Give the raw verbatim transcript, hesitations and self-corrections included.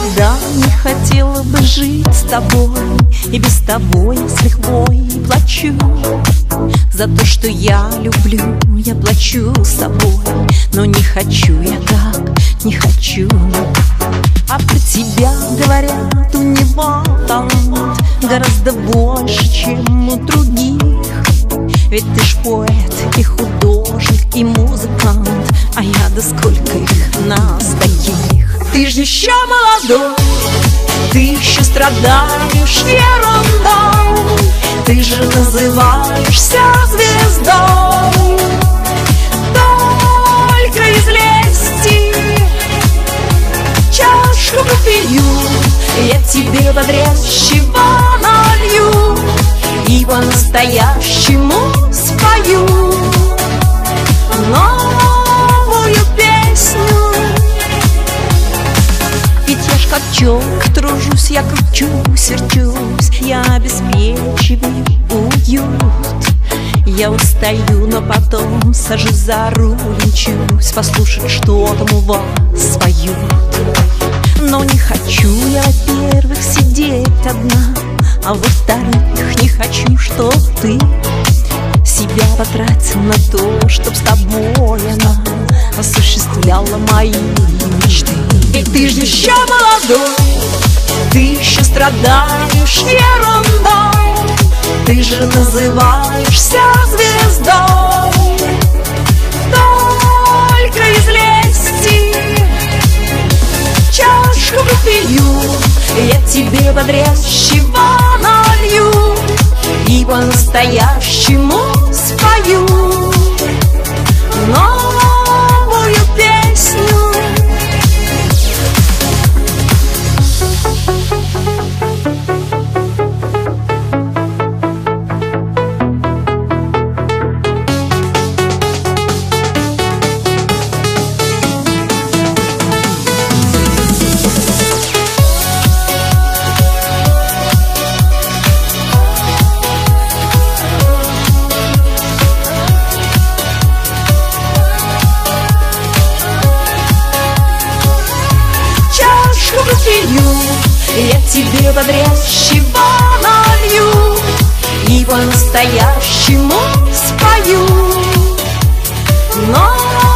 никогда не хотела бы жить с тобой, и без тобой я с лихвой плачу. За то, что я люблю, я плачу собой, но не хочу я так, не хочу. А про тебя говорят, у него талант гораздо больше, чем у других. Ведь ты ж поэт и художник, и музыкант, а я, да сколько их нас таких. Ты ж еще молодой, ты еще страдаешь ерундой, ты же называешься звездой. Только из лести чашку попью, я тебе бодрящего налью и по-настоящему спою новую песню. Ведь я ж как челка тружусь, я кручусь, верчусь, я обеспечиваю уют. Я устаю, но потом сажусь за руль, мчусь послушать, что там у вас поют. Но не хочу я, во-первых, сидеть одна, а во-вторых, не хочу, чтоб ты себя потратил на то, чтоб с тобой она осуществляла мои мечты. Ведь ты же еще молодой, ты еще страдаешь ерундой, ты же называешься звездой. Только из лести чашку попью, я тебе бодрящего налью и по-настоящему спою новую песню. Я тебе бодрящего налью и по-настоящему спою. Но